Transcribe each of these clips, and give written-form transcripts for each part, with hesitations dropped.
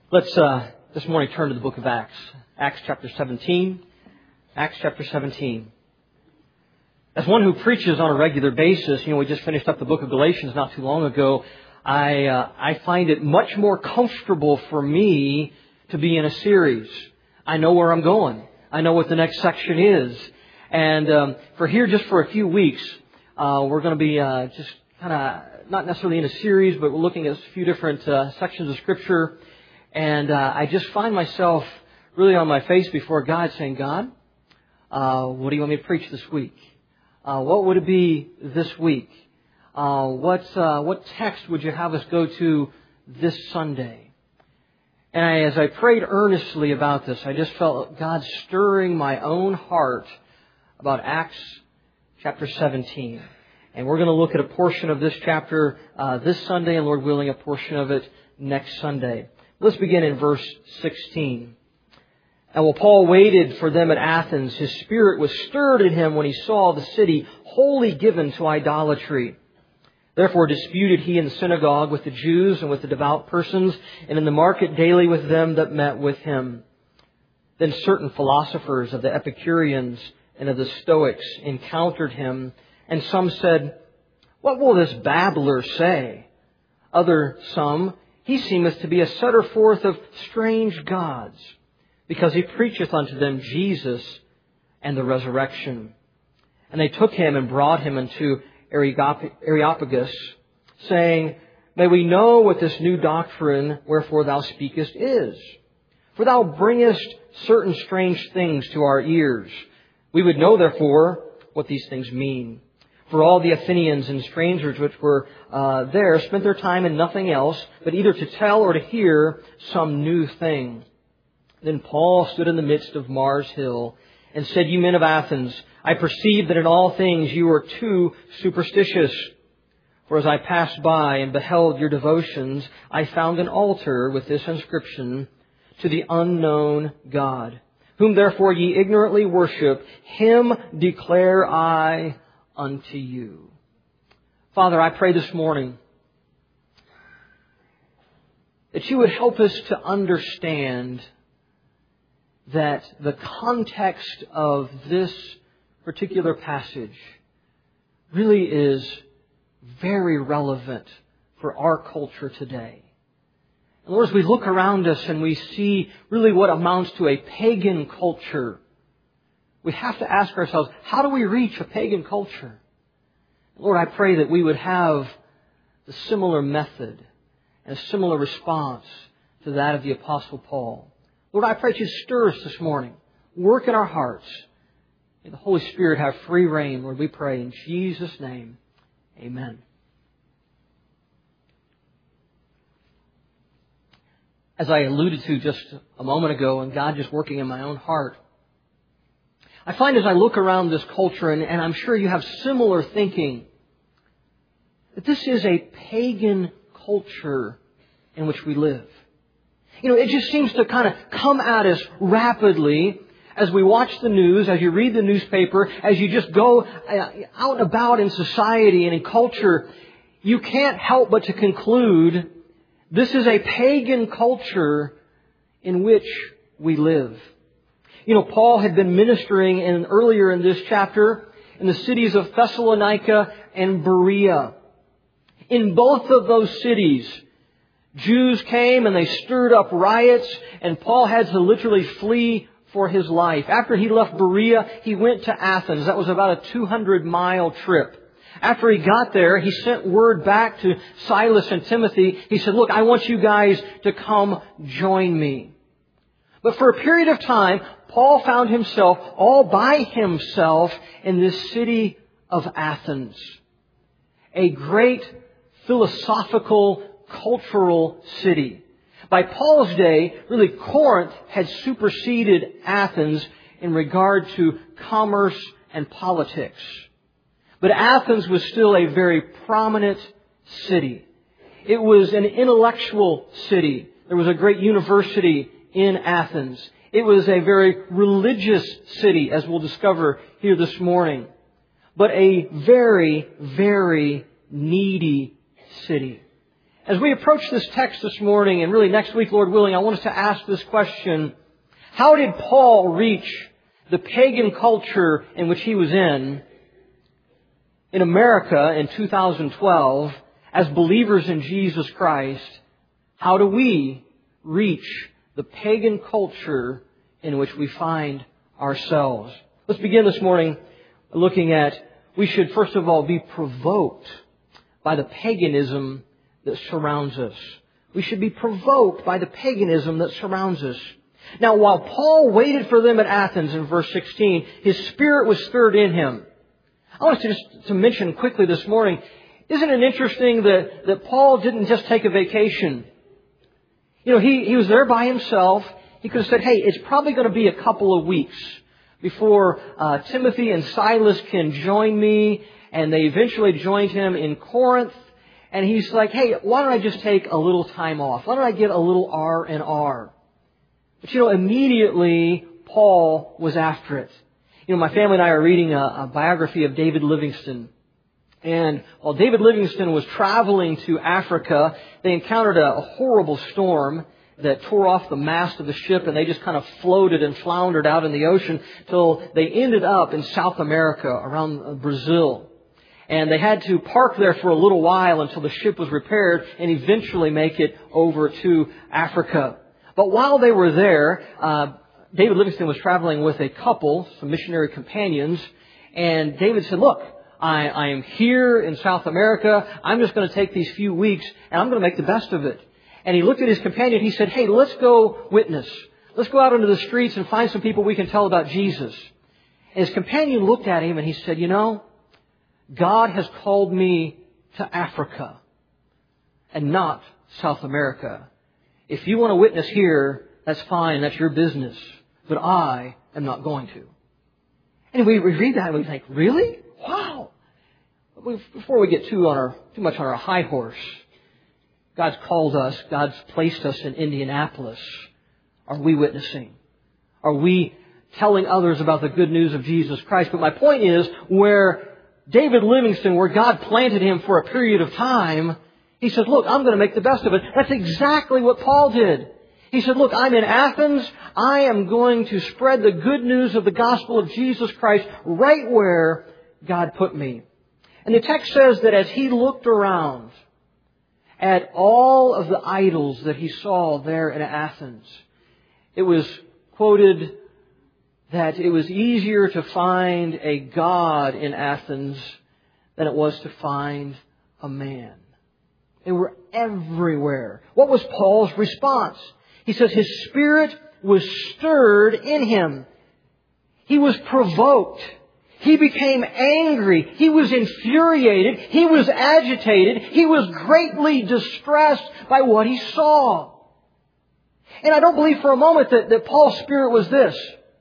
Let's this morning turn to the book of Acts. Acts chapter 17. Acts chapter 17. As one who preaches on a regular basis, we just finished up the book of Galatians not too long ago. I find it much more comfortable for me to be in a series. I know where I'm going. I know what the next section is. And just for a few weeks, we're going to be just kind of not necessarily in a series, but we're looking at a few different sections of Scripture. And I just find myself really on my face before God saying, God, what do you want me to preach this week? What would it be this week? What text would you have us go to this Sunday? And as I prayed earnestly about this, I just felt God stirring my own heart about Acts chapter 17. And we're going to look at a portion of this chapter this Sunday, and Lord willing, a portion of it next Sunday. Let's begin in verse 16. And while Paul waited for them at Athens, his spirit was stirred in him when he saw the city wholly given to idolatry. Therefore disputed he in the synagogue with the Jews and with the devout persons, and in the market daily with them that met with him. Then certain philosophers of the Epicureans and of the Stoics encountered him, and some said, What will this babbler say? Some, He seemeth to be a setter forth of strange gods, because he preacheth unto them Jesus and the resurrection. And they took him and brought him unto Areopagus, saying, May we know what this new doctrine wherefore thou speakest is. For thou bringest certain strange things to our ears. We would know therefore what these things mean. For all the Athenians and strangers which were there spent their time in nothing else, but either to tell or to hear some new thing. Then Paul stood in the midst of Mars Hill and said, You men of Athens, I perceive that in all things you are too superstitious. For as I passed by and beheld your devotions, I found an altar with this inscription, To the unknown God, whom therefore ye ignorantly worship, him declare I unto you. Father, I pray this morning that you would help us to understand that the context of this particular passage really is very relevant for our culture today. And Lord, as we look around us and we see really what amounts to a pagan culture, we have to ask ourselves, how do we reach a pagan culture? Lord, I pray that we would have the similar method and a similar response to that of the Apostle Paul. Lord, I pray that you stir us this morning. Work in our hearts. May the Holy Spirit have free reign, Lord, we pray in Jesus' name. Amen. As I alluded to just a moment ago, and God just working in my own heart, I find as I look around this culture, and I'm sure you have similar thinking, that this is a pagan culture in which we live. It just seems to kind of come at us rapidly as we watch the news, as you read the newspaper, as you just go out and about in society and in culture. You can't help but to conclude this is a pagan culture in which we live. Paul had been ministering earlier in this chapter in the cities of Thessalonica and Berea. In both of those cities, Jews came and they stirred up riots, and Paul had to literally flee for his life. After he left Berea, he went to Athens. That was about a 200-mile trip. After he got there, he sent word back to Silas and Timothy. He said, Look, I want you guys to come join me. But for a period of time, Paul found himself all by himself in this city of Athens. A great philosophical, cultural city. By Paul's day, really Corinth had superseded Athens in regard to commerce and politics. But Athens was still a very prominent city. It was an intellectual city. There was a great university in Athens. It was a very religious city, as we'll discover here this morning. But a very, very needy city. As we approach this text this morning, and really next week, Lord willing, I want us to ask this question: how did Paul reach the pagan culture in which he was in America in 2012 as believers in Jesus Christ? How do we reach the pagan culture in which we find ourselves? Let's begin this morning looking at, we should first of all be provoked by the paganism that surrounds us. We should be provoked by the paganism that surrounds us. Now, while Paul waited for them at Athens in verse 16, his spirit was stirred in him. I want to just mention quickly this morning, isn't it interesting that Paul didn't just take a vacation? You know, he was there by himself. He could have said, hey, it's probably going to be a couple of weeks before Timothy and Silas can join me. And they eventually joined him in Corinth. And he's like, hey, why don't I just take a little time off? Why don't I get a little R&R? But you know, immediately Paul was after it. You know, my family and I are reading a biography of David Livingstone. And while David Livingstone was traveling to Africa, they encountered a horrible storm that tore off the mast of the ship, and they just kind of floated and floundered out in the ocean till they ended up in South America, around Brazil. And they had to park there for a little while until the ship was repaired and eventually make it over to Africa. But while they were there, David Livingstone was traveling with a couple, some missionary companions, and David said, look, I am here in South America. I'm just going to take these few weeks and I'm going to make the best of it. And he looked at his companion. He said, hey, let's go witness. Let's go out into the streets and find some people we can tell about Jesus. And his companion looked at him and he said, you know, God has called me to Africa and not South America. If you want to witness here, that's fine. That's your business. But I am not going to. And we read that and we think, really? Wow. Before we get too much on our high horse, God's called us. God's placed us in Indianapolis. Are we witnessing? Are we telling others about the good news of Jesus Christ? But my point is, where David Livingstone, where God planted him for a period of time, he said, look, I'm going to make the best of it. That's exactly what Paul did. He said, look, I'm in Athens. I am going to spread the good news of the gospel of Jesus Christ right where God put me. And the text says that as he looked around at all of the idols that he saw there in Athens, it was quoted that it was easier to find a god in Athens than it was to find a man. They were everywhere. What was Paul's response? He says his spirit was stirred in him. He was provoked. He became angry. He was infuriated. He was agitated. He was greatly distressed by what he saw. And I don't believe for a moment that Paul's spirit was this: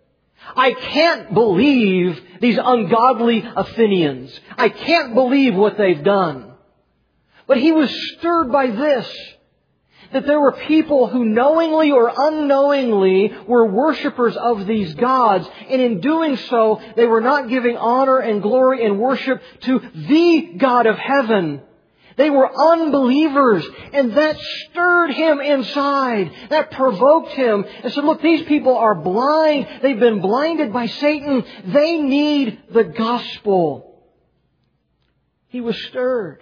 I can't believe these ungodly Athenians. I can't believe what they've done. But he was stirred by this, that there were people who knowingly or unknowingly were worshipers of these gods. And in doing so, they were not giving honor and glory and worship to the God of heaven. They were unbelievers. And that stirred him inside. That provoked him. And said, look, these people are blind. They've been blinded by Satan. They need the gospel. He was stirred.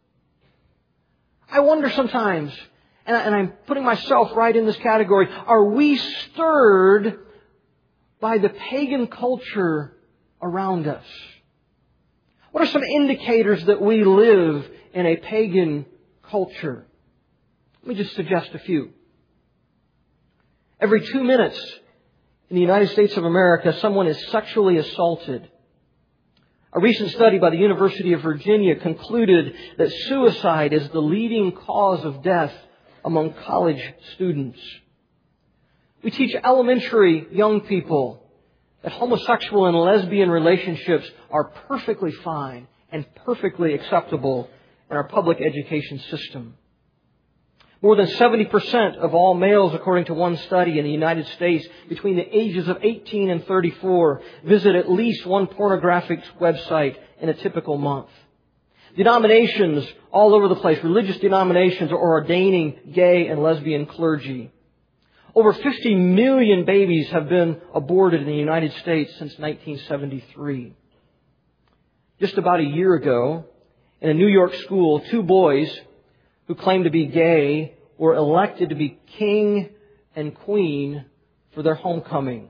I wonder sometimes, and I'm putting myself right in this category, are we stirred by the pagan culture around us? What are some indicators that we live in a pagan culture? Let me just suggest a few. Every 2 minutes in the United States of America, someone is sexually assaulted. A recent study by the University of Virginia concluded that suicide is the leading cause of death among college students. We teach elementary young people that homosexual and lesbian relationships are perfectly fine and perfectly acceptable in our public education system. More than 70% of all males, according to one study in the United States, between the ages of 18 and 34, visit at least one pornographic website in a typical month. Denominations all over the place, religious denominations, are ordaining gay and lesbian clergy. Over 50 million babies have been aborted in the United States since 1973. Just about a year ago, in a New York school, 2 boys who claimed to be gay were elected to be king and queen for their homecoming.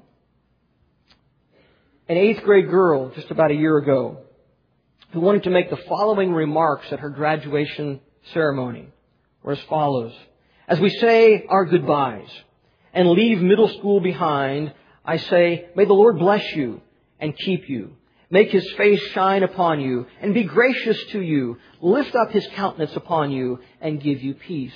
An 8th grade girl, just about a year ago, who wanted to make the following remarks at her graduation ceremony, were as follows. As we say our goodbyes and leave middle school behind, I say, may the Lord bless you and keep you. Make His face shine upon you and be gracious to you. Lift up His countenance upon you and give you peace.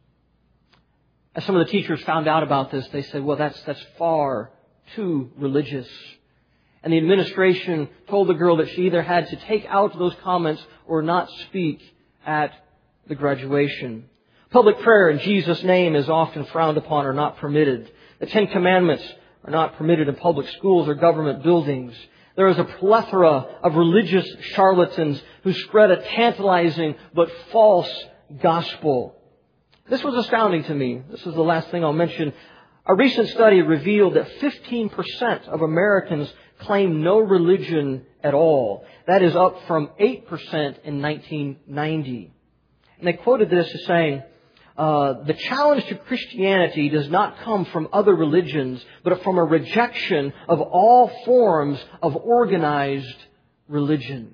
As some of the teachers found out about this, they said, well, that's far too religious. And the administration told the girl that she either had to take out those comments or not speak at the graduation. Public prayer in Jesus' name is often frowned upon or not permitted. The 10 Commandments are not permitted in public schools or government buildings. There is a plethora of religious charlatans who spread a tantalizing but false gospel. This was astounding to me. This is the last thing I'll mention. A recent study revealed that 15% of Americans claim no religion at all. That is up from 8% in 1990. And they quoted this as saying, the challenge to Christianity does not come from other religions, but from a rejection of all forms of organized religion.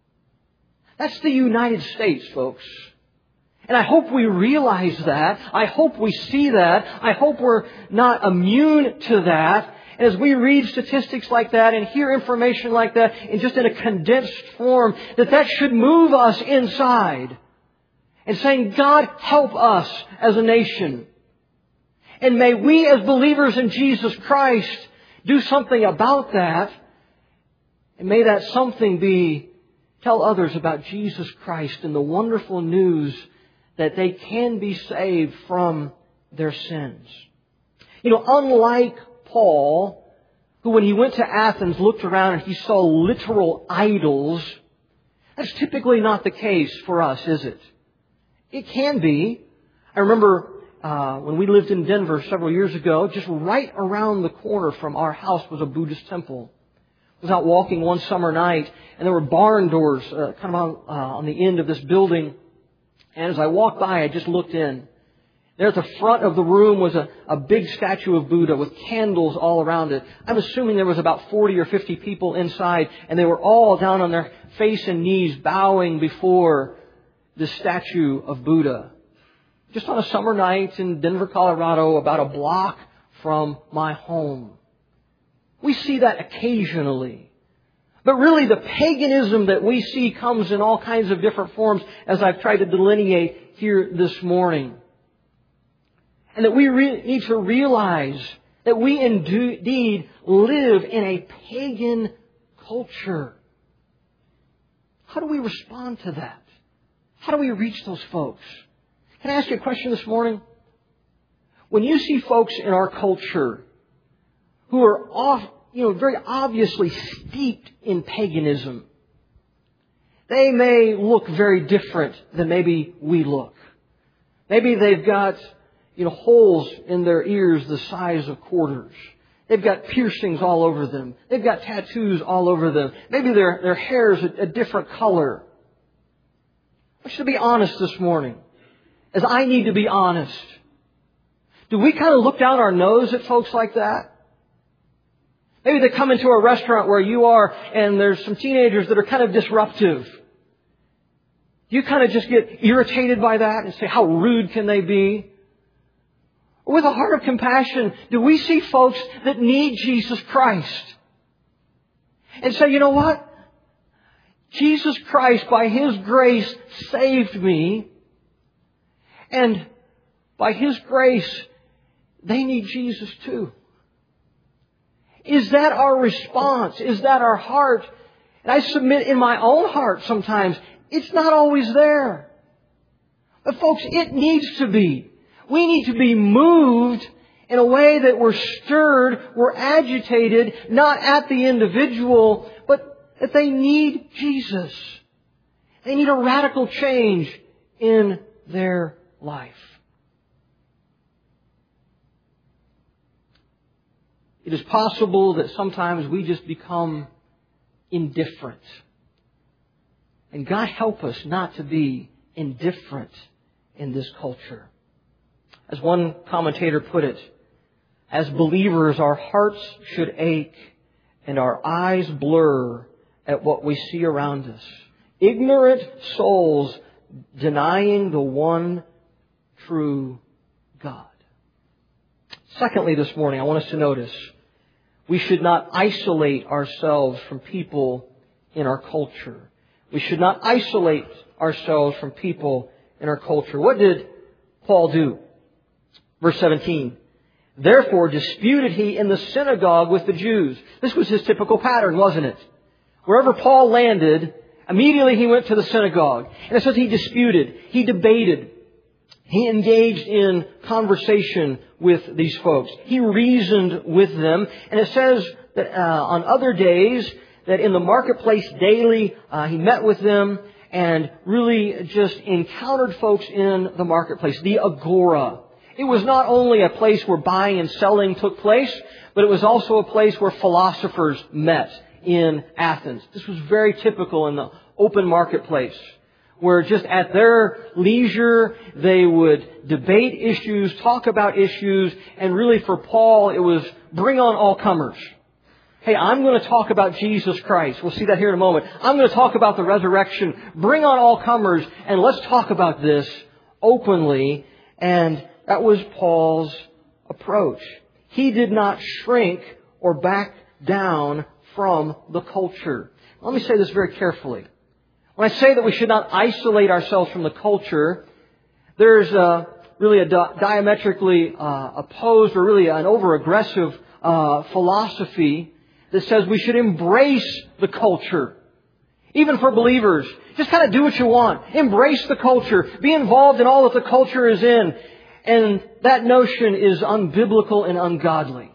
That's the United States, folks. And I hope we realize that. I hope we see that. I hope we're not immune to that. And as we read statistics like that and hear information like that in just in a condensed form, that should move us inside. And saying, God, help us as a nation. And may we as believers in Jesus Christ do something about that. And may that something be tell others about Jesus Christ and the wonderful news that they can be saved from their sins. You know, unlike Paul, who when he went to Athens looked around and he saw literal idols, that's typically not the case for us, is it? It can be. I remember when we lived in Denver several years ago, just right around the corner from our house was a Buddhist temple. I was out walking one summer night, and there were barn doors kind of on the end of this building. And as I walked by, I just looked in. There at the front of the room was a big statue of Buddha with candles all around it. I'm assuming there was about 40 or 50 people inside, and they were all down on their face and knees bowing before this statue of Buddha. Just on a summer night in Denver, Colorado, about a block from my home. We see that occasionally. But really the paganism that we see comes in all kinds of different forms, as I've tried to delineate here this morning. And that we need to realize that we indeed live in a pagan culture. How do we respond to that? How do we reach those folks? Can I ask you a question this morning? When you see folks in our culture who are very obviously steeped in paganism, they may look very different than maybe we look. Maybe they've got, holes in their ears the size of quarters. They've got piercings all over them. They've got tattoos all over them. Maybe their hair is a different color. I should be honest this morning, as I need to be honest. Do we kind of look down our nose at folks like that? Maybe they come into a restaurant where you are and there's some teenagers that are kind of disruptive. Do you kind of just get irritated by that and say, how rude can they be? Or with a heart of compassion, do we see folks that need Jesus Christ? And say, you know what? Jesus Christ, by His grace, saved me. And by His grace, they need Jesus too. Is that our response? Is that our heart? And I submit in my own heart sometimes, it's not always there. But folks, it needs to be. We need to be moved in a way that we're stirred, we're agitated, not at the individual, but that they need Jesus. They need a radical change in their life. It is possible that sometimes we just become indifferent. And God help us not to be indifferent in this culture. As one commentator put it, as believers, our hearts should ache and our eyes blur at what we see around us. Ignorant souls denying the one true God. Secondly, this morning, I want us to notice we should not isolate ourselves from people in our culture. We should not isolate ourselves from people in our culture. What did Paul do? Verse 17. Therefore disputed he in the synagogue with the Jews. This was his typical pattern, wasn't it? Wherever Paul landed, immediately he went to the synagogue. And it says he disputed, he debated, he engaged in conversation with these folks. He reasoned with them. And it says that on other days that in the marketplace daily he met with them and really just encountered folks in the marketplace, the agora. It was not only a place where buying and selling took place, but it was also a place where philosophers met in Athens. This was very typical in the open marketplace, where just at their leisure they would debate issues, talk about issues, and really for Paul it was bring on all comers. Hey, I'm going to talk about Jesus Christ. We'll see that here in a moment. I'm going to talk about the resurrection. Bring on all comers and let's talk about this openly. And that was Paul's approach. He did not shrink or back down from the culture. Let me say this very carefully. When I say that we should not isolate ourselves from the culture, there's really a diametrically opposed or really an over-aggressive philosophy that says we should embrace the culture. Even for believers, just kind of do what you want. Embrace the culture. Be involved in all that the culture is in. And that notion is unbiblical and ungodly.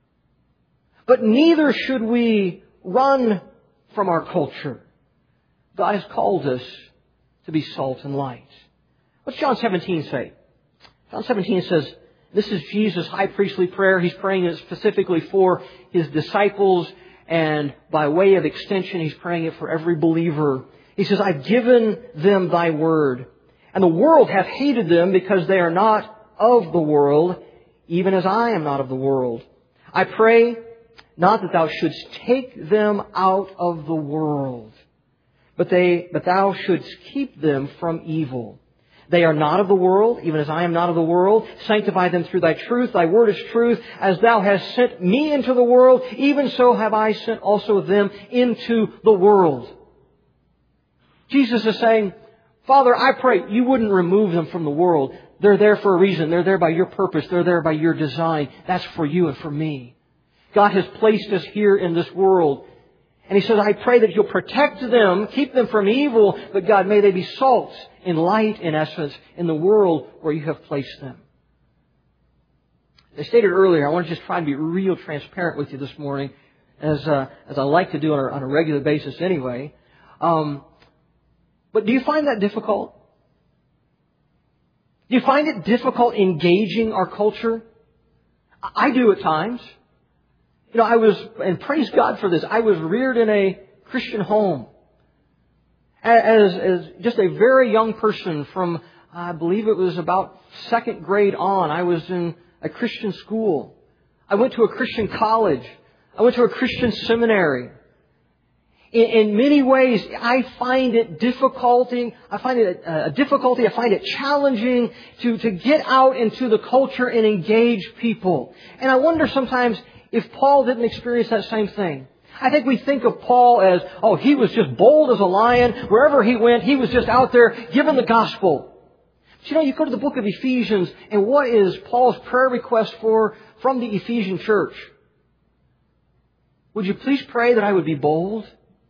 But neither should we run from our culture. God has called us to be salt and light. What's John 17 say? John 17 says, this is Jesus' high priestly prayer. He's praying it specifically for His disciples, and by way of extension, He's praying it for every believer. He says, I've given them Thy word, and the world hath hated them because they are not of the world, even as I am not of the world. I pray not that Thou shouldst take them out of the world, but Thou shouldst keep them from evil. They are not of the world, even as I am not of the world. Sanctify them through Thy truth. Thy word is truth. As Thou hast sent me into the world, even so have I sent also them into the world. Jesus is saying, Father, I pray You wouldn't remove them from the world. They're there for a reason. They're there by Your purpose. They're there by Your design. That's for You and for me. God has placed us here in this world. And He says, I pray that You'll protect them, keep them from evil, but God, may they be salt and light, in essence, in the world where You have placed them. As I stated earlier, I want to just try and be real transparent with you this morning, as I like to do on a regular basis anyway. But do you find that difficult? Do you find it difficult engaging our culture? I do at times. You know, and praise God for this, I was reared in a Christian home. As just a very young person from, I believe it was about second grade on, I was in a Christian school. I went to a Christian college. I went to a Christian seminary. In many ways, I find it difficulty. I find it challenging to get out into the culture and engage people. And I wonder sometimes if Paul didn't experience that same thing. I think we think of Paul as, he was just bold as a lion. Wherever he went, he was just out there giving the gospel. But you go to the book of Ephesians, and what is Paul's prayer request from the Ephesian church? Would you please pray that I would be bold?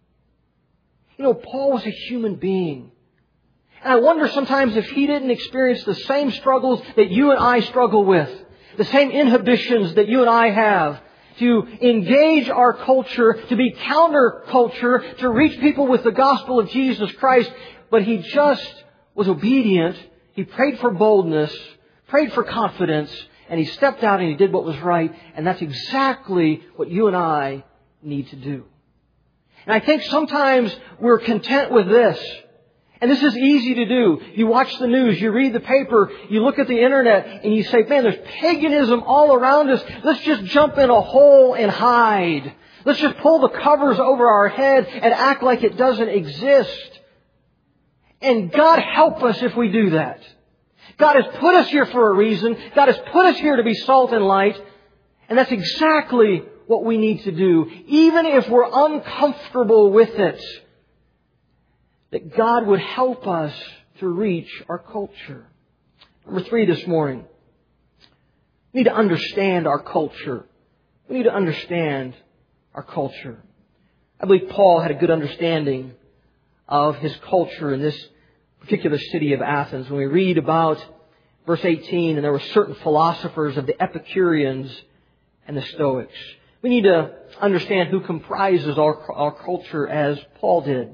Paul was a human being. And I wonder sometimes if he didn't experience the same struggles that you and I struggle with, the same inhibitions that you and I have, to engage our culture, to be counterculture, to reach people with the gospel of Jesus Christ. but he just was obedient. He prayed for boldness, prayed for confidence, and he stepped out and he did what was right. And that's exactly what you and I need to do. And I think sometimes we're content with this. And this is easy to do. You watch the news, you read the paper, you look at the internet, and you say, man, there's paganism all around us. Let's just jump in a hole and hide. Let's just pull the covers over our head and act like it doesn't exist. And God help us if we do that. God has put us here for a reason. God has put us here to be salt and light. And that's exactly what we need to do, even if we're uncomfortable with it. That God would help us to reach our culture. Number 3 this morning. We need to understand our culture. We need to understand our culture. I believe Paul had a good understanding of his culture in this particular city of Athens. When we read about verse 18, and there were certain philosophers of the Epicureans and the Stoics. We need to understand who comprises our culture as Paul did.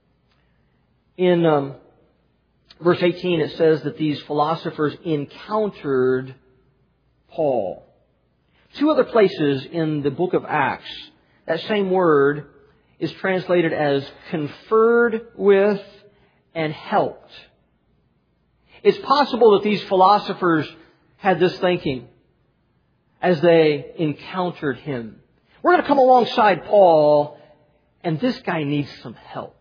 In verse 18 it says that these philosophers encountered Paul. 2 other places in the book of Acts, that same word is translated as conferred with and helped. It's possible that these philosophers had this thinking as they encountered him. We're going to come alongside Paul, and this guy needs some help.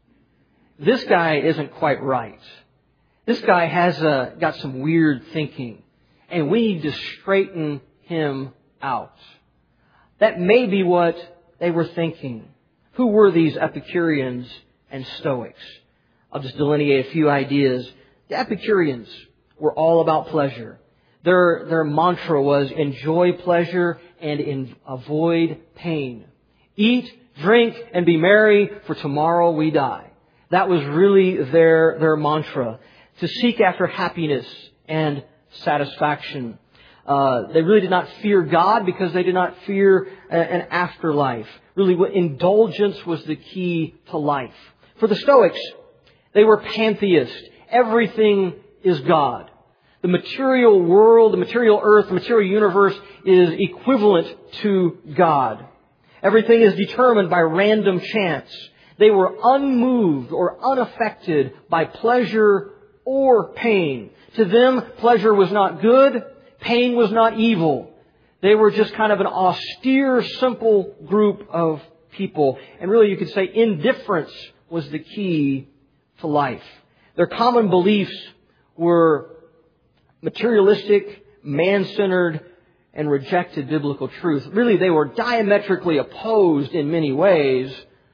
This guy isn't quite right. This guy has got some weird thinking, and we need to straighten him out. That may be what they were thinking. Who were these Epicureans and Stoics? I'll just delineate a few ideas. The Epicureans were all about pleasure. Their mantra was enjoy pleasure and avoid pain. Eat, drink, and be merry, for tomorrow we die. That was really their mantra. To seek after happiness and satisfaction. They really did not fear God because they did not fear an afterlife. Really, indulgence was the key to life. For the Stoics, they were pantheists. Everything is God. The material world, the material earth, the material universe is equivalent to God. Everything is determined by random chance. They were unmoved or unaffected by pleasure or pain. To them, pleasure was not good. Pain was not evil. They were just kind of an austere, simple group of people. And really, you could say indifference was the key to life. Their common beliefs were materialistic, man-centered, and rejected biblical truth. Really, they were diametrically opposed in many ways,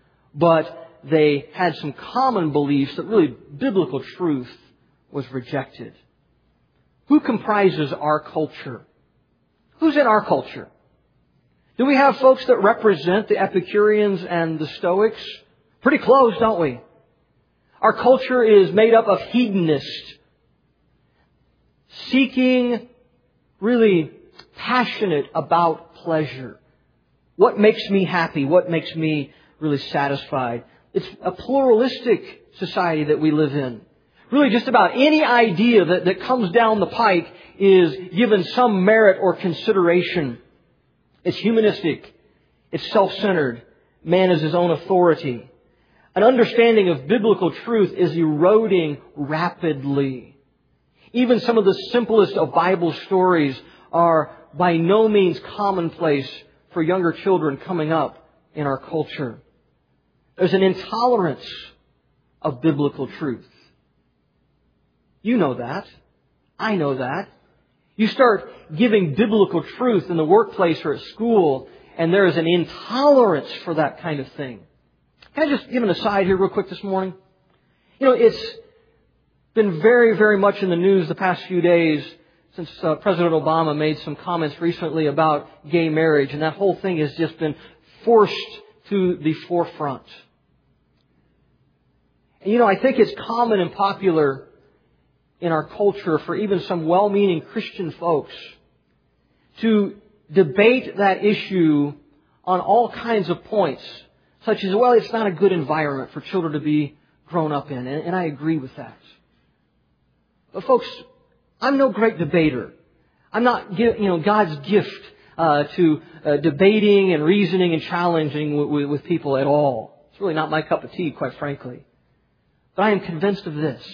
but they had some common beliefs that really biblical truth was rejected. Who comprises our culture? Who's in our culture? Do we have folks that represent the Epicureans and the Stoics? Pretty close, don't we? Our culture is made up of hedonists, seeking, really passionate about pleasure. What makes me happy? What makes me really satisfied? It's a pluralistic society that we live in. Really just about any idea that comes down the pike is given some merit or consideration. It's humanistic. It's self-centered. Man is his own authority. An understanding of biblical truth is eroding rapidly. Even some of the simplest of Bible stories are by no means commonplace for younger children coming up in our culture. There's an intolerance of biblical truth. You know that. I know that. You start giving biblical truth in the workplace or at school, and there is an intolerance for that kind of thing. Can I just give an aside here real quick this morning? You know, it's been very, very much in the news the past few days since President Obama made some comments recently about gay marriage, and that whole thing has just been forced to the forefront. And, you know, I think it's common and popular in our culture for even some well-meaning Christian folks to debate that issue on all kinds of points, such as, well, it's not a good environment for children to be grown up in, and I agree with that. But folks, I'm no great debater. I'm not, God's gift to debating and reasoning and challenging with people at all. It's really not my cup of tea, quite frankly. But I am convinced of this.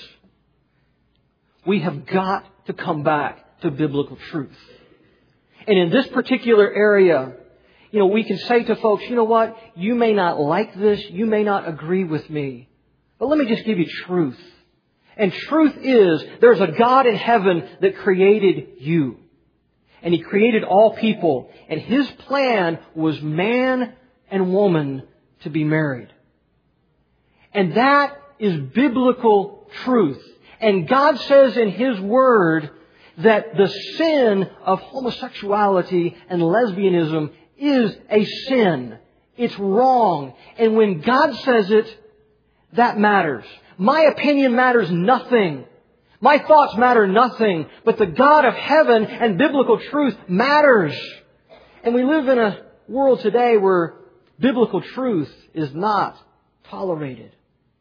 We have got to come back to biblical truth. And in this particular area, we can say to folks, you know what? You may not like this. You may not agree with me. But let me just give you truth. And truth is, there's a God in heaven that created you. And He created all people. And His plan was man and woman to be married. And that is biblical truth. And God says in His Word that the sin of homosexuality and lesbianism is a sin. It's wrong. And when God says it, that matters. My opinion matters nothing. My thoughts matter nothing. But the God of heaven and biblical truth matters. And we live in a world today where biblical truth is not tolerated.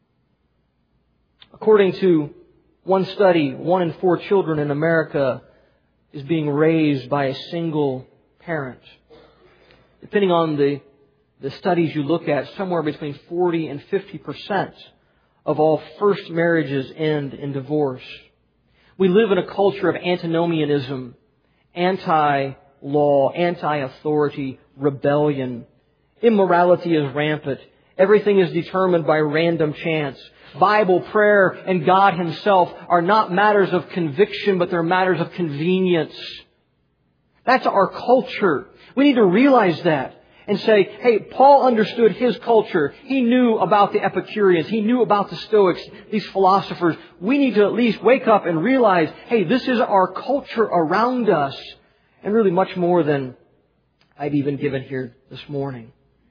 According to one study, 1 in 4 children in America is being raised by a single parent. Depending on the studies you look at, somewhere between 40 and 50% of all first marriages end in divorce. We live in a culture of antinomianism, anti-law, anti-authority, rebellion. Immorality is rampant. Everything is determined by random chance. Bible, prayer, and God Himself are not matters of conviction, but they're matters of convenience. That's our culture. We need to realize that and say, hey, Paul understood his culture. He knew about the Epicureans. He knew about the Stoics, these philosophers. We need to at least wake up and realize, hey, this is our culture around us, and really much more than I've even given here this morning.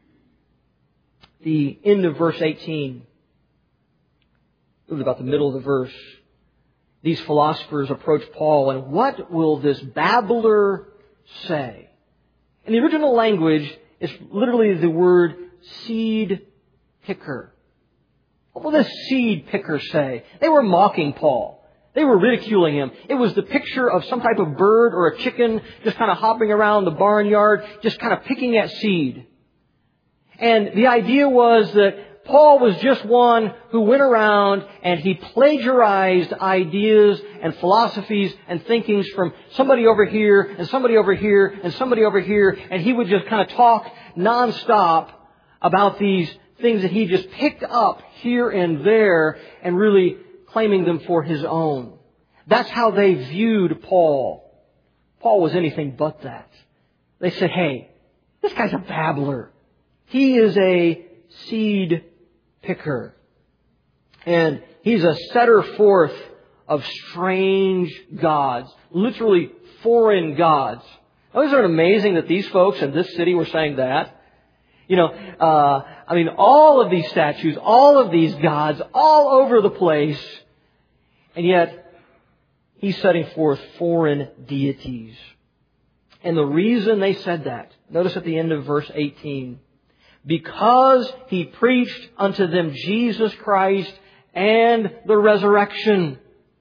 The end of verse 18, it was about the middle of the verse. These philosophers approach Paul, and what will this babbler say? In the original language, it's literally the word seed picker. What will this seed picker say? They were mocking Paul. They were ridiculing him. It was the picture of some type of bird or a chicken just kind of hopping around the barnyard, just kind of picking at seed. And the idea was that Paul was just one who went around and he plagiarized ideas and philosophies and thinkings from somebody over here and somebody over here and somebody over here. And he would just kind of talk nonstop about these things that he just picked up here and there and really claiming them for his own. That's how they viewed Paul. Paul was anything but that. They said, hey, this guy's a babbler. He is a seed picker. And he's a setter forth of strange gods, literally foreign gods. Now, isn't it amazing that these folks in this city were saying that? All of these statues, all of these gods, all over the place. And yet, he's setting forth foreign deities. And the reason they said that, notice at the end of verse 18, because he preached unto them Jesus Christ and the resurrection.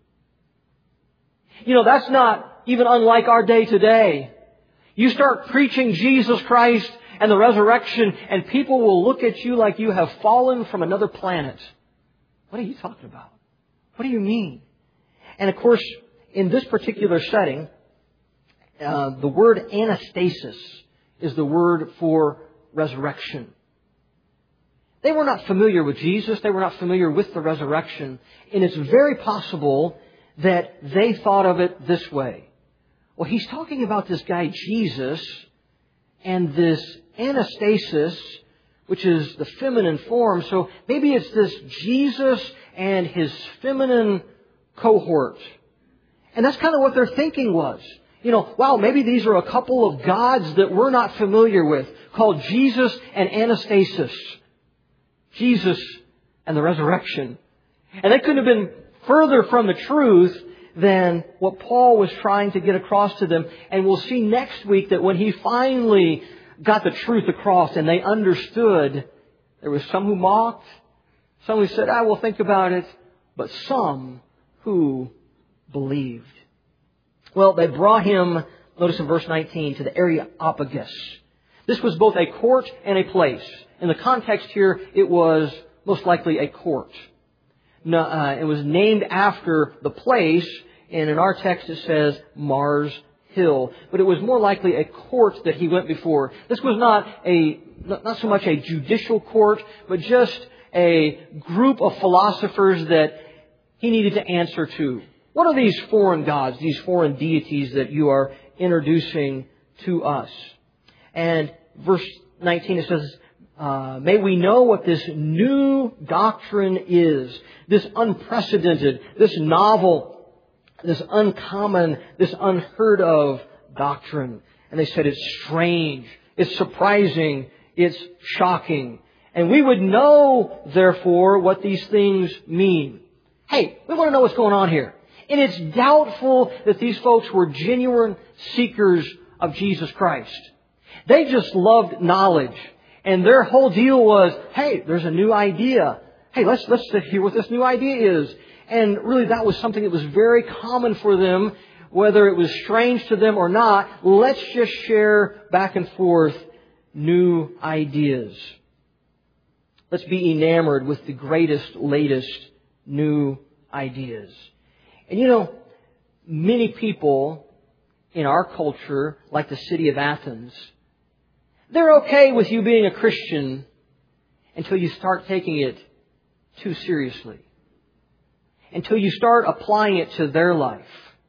That's not even unlike our day today. You start preaching Jesus Christ and the resurrection, and people will look at you like you have fallen from another planet. What are you talking about? What do you mean? And of course, in this particular setting, the word anastasis is the word for resurrection. They were not familiar with Jesus. They were not familiar with the resurrection. And it's very possible that they thought of it this way. Well, he's talking about this guy Jesus and this anastasis, which is the feminine form. So maybe it's this Jesus and his feminine cohort. And that's kind of what their thinking was. Wow, maybe these are a couple of gods that we're not familiar with, called Jesus and anastasis. Jesus and the resurrection. And they couldn't have been further from the truth than what Paul was trying to get across to them. And we'll see next week that when he finally got the truth across and they understood, there was some who mocked, Some who said, I will think about it. But some who believed. Well, they brought him, notice in verse 19, to the Areopagus. This was both a court and a place. In the context here, it was most likely a court. It was named after the place, and in our text it says Mars Hill. But it was more likely a court that he went before. This was not so much a judicial court, but just a group of philosophers that he needed to answer to. What are these foreign gods, these foreign deities that you are introducing to us? And verse 19 it says, may we know what this new doctrine is, this unprecedented, this novel, this uncommon, this unheard of doctrine. And they said it's strange, it's surprising, it's shocking. And we would know, therefore, what these things mean. Hey, we want to know what's going on here. And it's doubtful that these folks were genuine seekers of Jesus Christ. They just loved knowledge. And their whole deal was, hey, there's a new idea. Hey, let's hear what this new idea is. And really that was something that was very common for them, whether it was strange to them or not. Let's just share back and forth new ideas. Let's be enamored with the greatest, latest new ideas. And you know, many people in our culture, like the city of Athens, they're okay with you being a Christian until you start taking it too seriously. Until you start applying it to their life.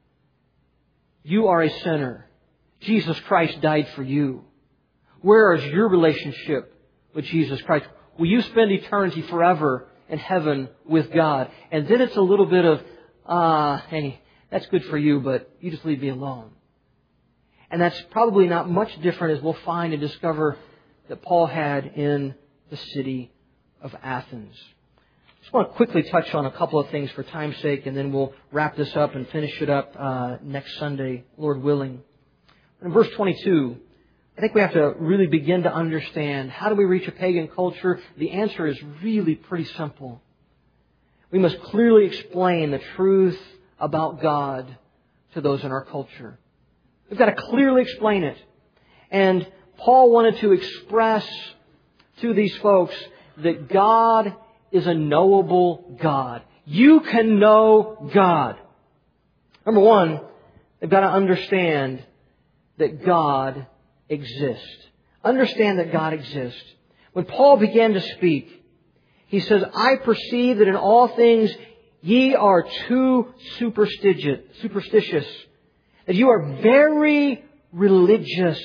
You are a sinner. Jesus Christ died for you. Where is your relationship with Jesus Christ? Will you spend eternity forever in heaven with God? And then it's a little bit of, hey, that's good for you, but you just leave me alone. And that's probably not much different as we'll find and discover that Paul had in the city of Athens. I just want to quickly touch on a couple of things for time's sake, and then we'll wrap this up and finish it up next Sunday, Lord willing. In verse 22, I think we have to really begin to understand, how do we reach a pagan culture? The answer is really pretty simple. We must clearly explain the truth about God to those in our culture. We've got to clearly explain it. And Paul wanted to express to these folks that God is a knowable God. You can know God. Number one, they've got to understand that God exists. Understand that God exists. When Paul began to speak, he says, I perceive that in all things ye are too superstitious, that you are very religious.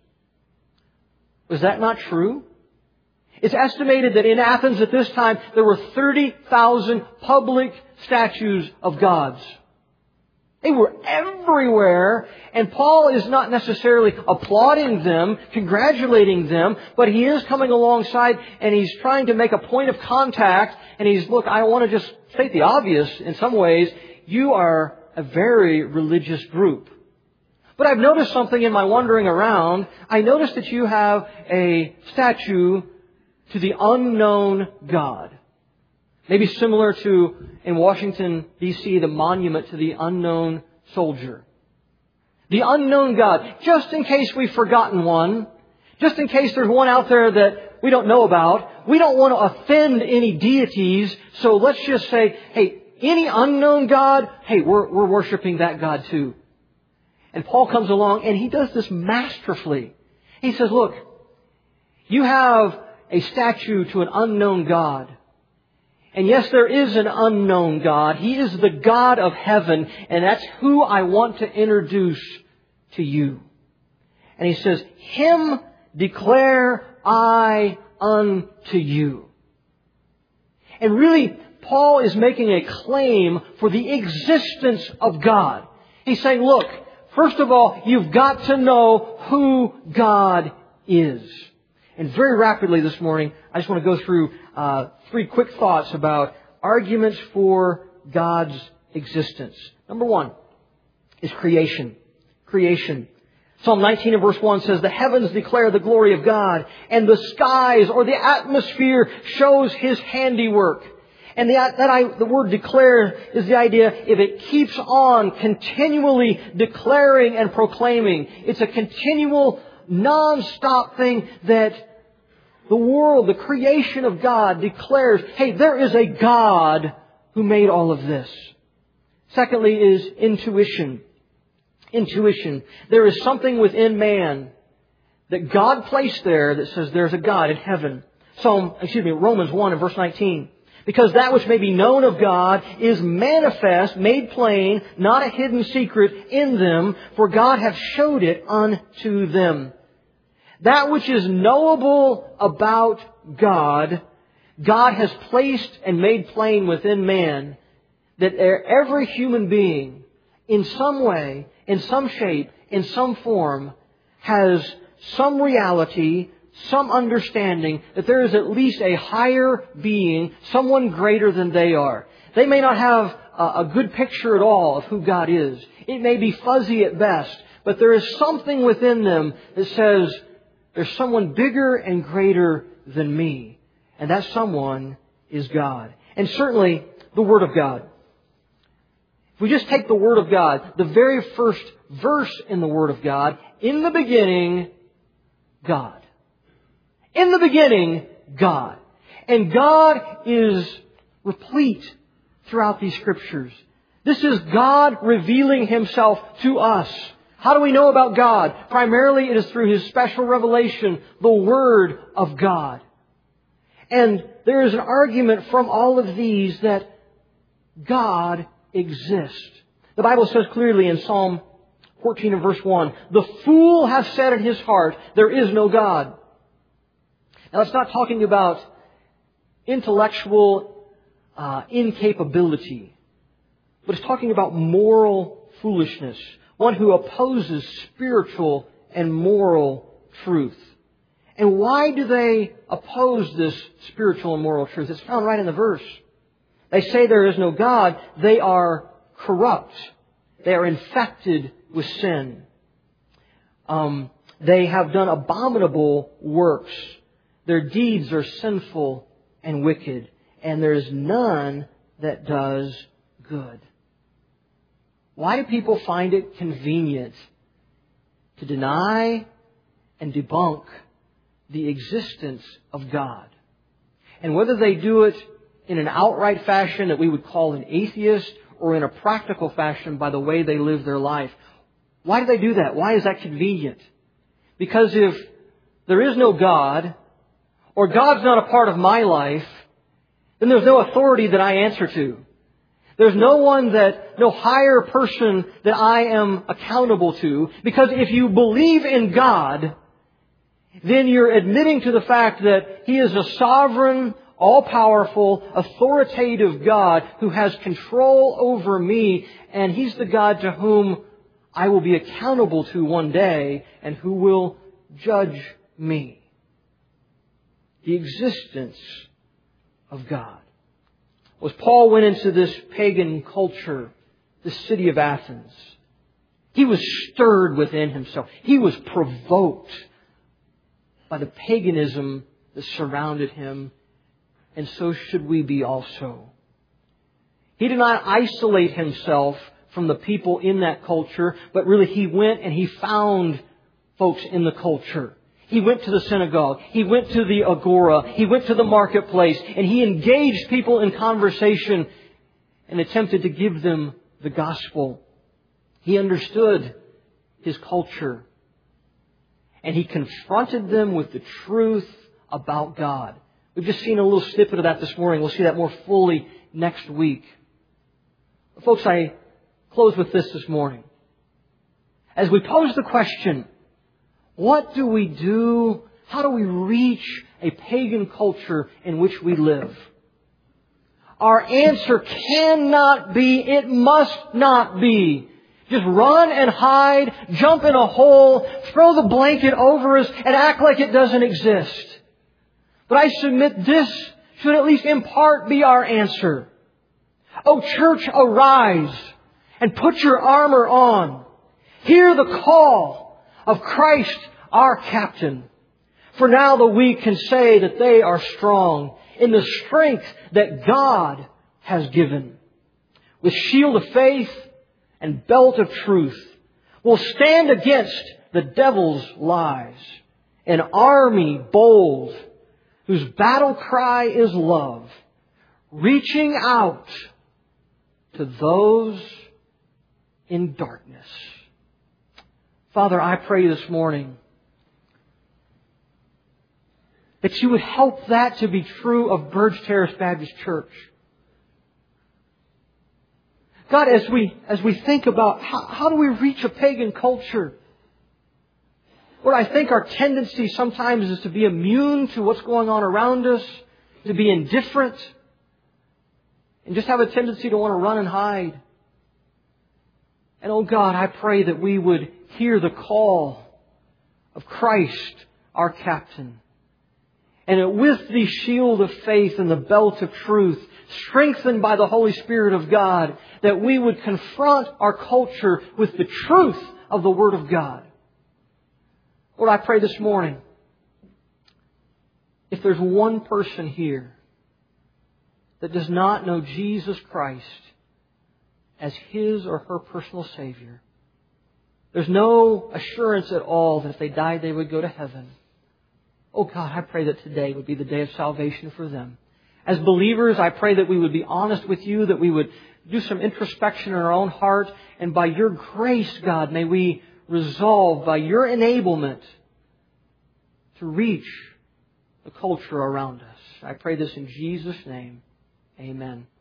Was that not true? It's estimated that in Athens at this time, there were 30,000 public statues of gods. They were everywhere, and Paul is not necessarily applauding them, congratulating them, but he is coming alongside and he's trying to make a point of contact, and look, I want to just state the obvious in some ways. You are a very religious group. But I've noticed something in my wandering around. I noticed that you have a statue to the unknown God. Maybe similar to, in Washington, D.C., the monument to the unknown soldier. The unknown God. Just in case we've forgotten one, just in case there's one out there that we don't know about, we don't want to offend any deities, so let's just say, hey, any unknown God, hey, we're worshiping that God too. And Paul comes along and he does this masterfully. He says, look, you have a statue to an unknown God. And yes, there is an unknown God. He is the God of heaven, and that's who I want to introduce to you. And he says, Him declare I unto you. And really, Paul is making a claim for the existence of God. He's saying, look, first of all, you've got to know who God is. And very rapidly this morning, I just want to go through 3 quick thoughts about arguments for God's existence. Number 1 is creation. Creation. Psalm 19 and verse 1 says, the heavens declare the glory of God, and the skies or the atmosphere shows His handiwork. And the word declare is the idea if it keeps on continually declaring and proclaiming. It's a continual, non-stop thing that the world, the creation of God declares, hey, there is a God who made all of this. Secondly is intuition. Intuition. There is something within man that God placed there that says there's a God in heaven. Romans 1 and verse 19. Because that which may be known of God is manifest, made plain, not a hidden secret in them, for God hath showed it unto them. That which is knowable about God, God has placed and made plain within man, that every human being, in some way, in some shape, in some form, has some reality, some understanding that there is at least a higher being, someone greater than they are. They may not have a good picture at all of who God is. It may be fuzzy at best, but there is something within them that says, there's someone bigger and greater than me. And that someone is God. And certainly, the Word of God. If we just take the Word of God, the very first verse in the Word of God, in the beginning, God. In the beginning, God. And God is replete throughout these Scriptures. This is God revealing Himself to us. How do we know about God? Primarily it is through His special revelation, the Word of God. And there is an argument from all of these that God exists. The Bible says clearly in Psalm 14 and verse 1, the fool hath said in his heart, there is no God. Now it's not talking about intellectual incapability, but it's talking about moral foolishness. One who opposes spiritual and moral truth. And why do they oppose this spiritual and moral truth? It's found right in the verse. They say there is no God. They are corrupt. They are infected with sin. They have done abominable works. Their deeds are sinful and wicked. And there is none that does good. Why do people find it convenient to deny and debunk the existence of God? And whether they do it in an outright fashion that we would call an atheist or in a practical fashion by the way they live their life, why do they do that? Why is that convenient? Because if there is no God, or God's not a part of my life, then there's no authority that I answer to. There's no higher person that I am accountable to. Because if you believe in God, then you're admitting to the fact that He is a sovereign, all-powerful, authoritative God who has control over me, and He's the God to whom I will be accountable to one day and who will judge me. The existence of God. As Paul went into this pagan culture, the city of Athens, he was stirred within himself. He was provoked by the paganism that surrounded him, and so should we be also. He did not isolate himself from the people in that culture, but really he went and he found folks in the culture. He went to the synagogue. He went to the agora. He went to the marketplace. And he engaged people in conversation and attempted to give them the gospel. He understood his culture. And he confronted them with the truth about God. We've just seen a little snippet of that this morning. We'll see that more fully next week. But folks, I close with this morning. As we pose the question, what do we do? How do we reach a pagan culture in which we live? Our answer cannot be, it must not be, just run and hide, jump in a hole, throw the blanket over us, and act like it doesn't exist. But I submit this should at least in part be our answer. O church, arise and put your armor on. Hear the call of Christ our captain. For now the weak can say that they are strong. in the strength that God has given. With shield of faith and belt of truth, we'll stand against the devil's lies. An army bold, whose battle cry is love, reaching out to those in darkness. Father, I pray this morning that You would help that to be true of Burge Terrace Baptist Church. God, as we think about how do we reach a pagan culture? Lord, I think our tendency sometimes is to be immune to what's going on around us, to be indifferent, and just have a tendency to want to run and hide. And oh God, I pray that we would hear the call of Christ, our captain. And that with the shield of faith and the belt of truth, strengthened by the Holy Spirit of God, that we would confront our culture with the truth of the Word of God. Lord, I pray this morning, if there's one person here that does not know Jesus Christ as his or her personal Savior, there's no assurance at all that if they died they would go to heaven. Oh God, I pray that today would be the day of salvation for them. As believers, I pray that we would be honest with You, that we would do some introspection in our own heart, and by Your grace, God, may we resolve by Your enablement to reach the culture around us. I pray this in Jesus' name. Amen.